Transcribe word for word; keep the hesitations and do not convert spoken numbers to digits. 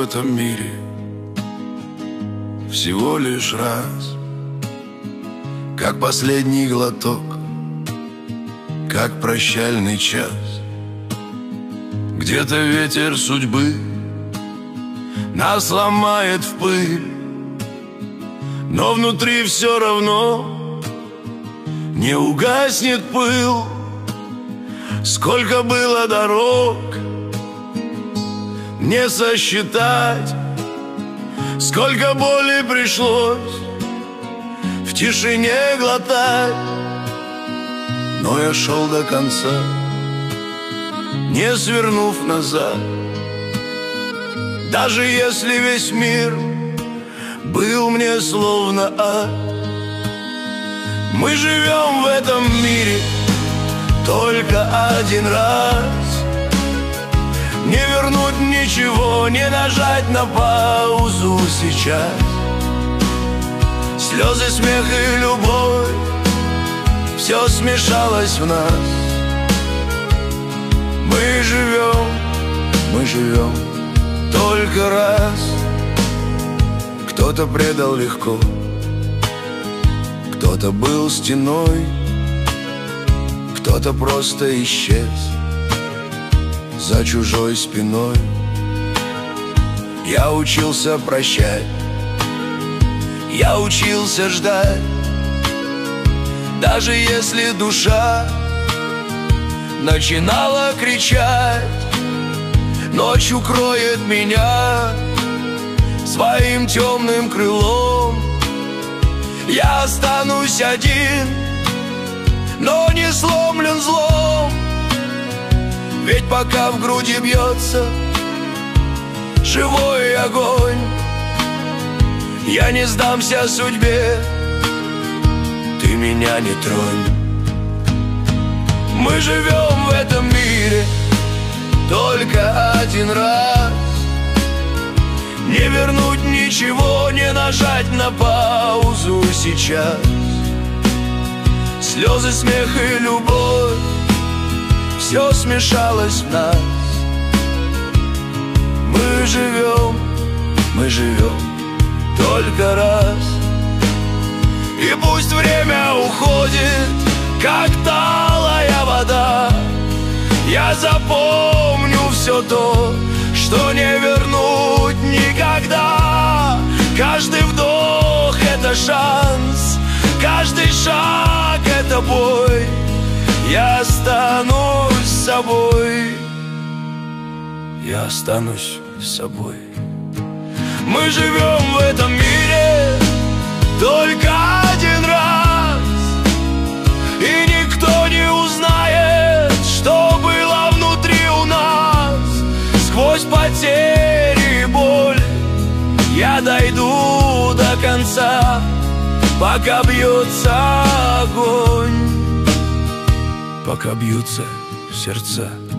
этом мире всего лишь раз, как последний глоток, как прощальный час. Где-то ветер судьбы нас ломает в пыль, но внутри все равно не угаснет пыл. Сколько было дорог, не сосчитать, сколько боли пришлось в тишине глотать. Но я шел до конца, не свернув назад. Даже если весь мир был мне словно ад. Мы живем в этом мире только один раз. Не вернуть ничего, не нажать на паузу сейчас. Слезы, смех и любовь, все смешалось в нас. Мы живем, мы живем только раз. Кто-то предал легко, кто-то был стеной, кто-то просто исчез за чужой спиной. Я учился прощать, я учился ждать, даже если душа начинала кричать. Ночь укроет меня своим темным крылом. Я останусь один, но не сломлен злом. Ведь пока в груди бьется живой огонь, я не сдамся судьбе, ты меня не тронь. Мы живем в этом мире только один раз. Не вернуть ничего, не нажать на паузу сейчас. Слезы, смех и любовь, все смешалось в нас. Мы живем, мы живем только раз. И пусть время уходит, как талая вода, я запомню все то, что не вернуть никогда. Каждый вдох — это шанс, каждый шаг — это бой. Я останусь с собой, я останусь с собой. Мы живем в этом мире только один раз, и никто не узнает, что было внутри у нас. Сквозь потери и боль я дойду до конца, пока бьется огонь, пока бьются сердца.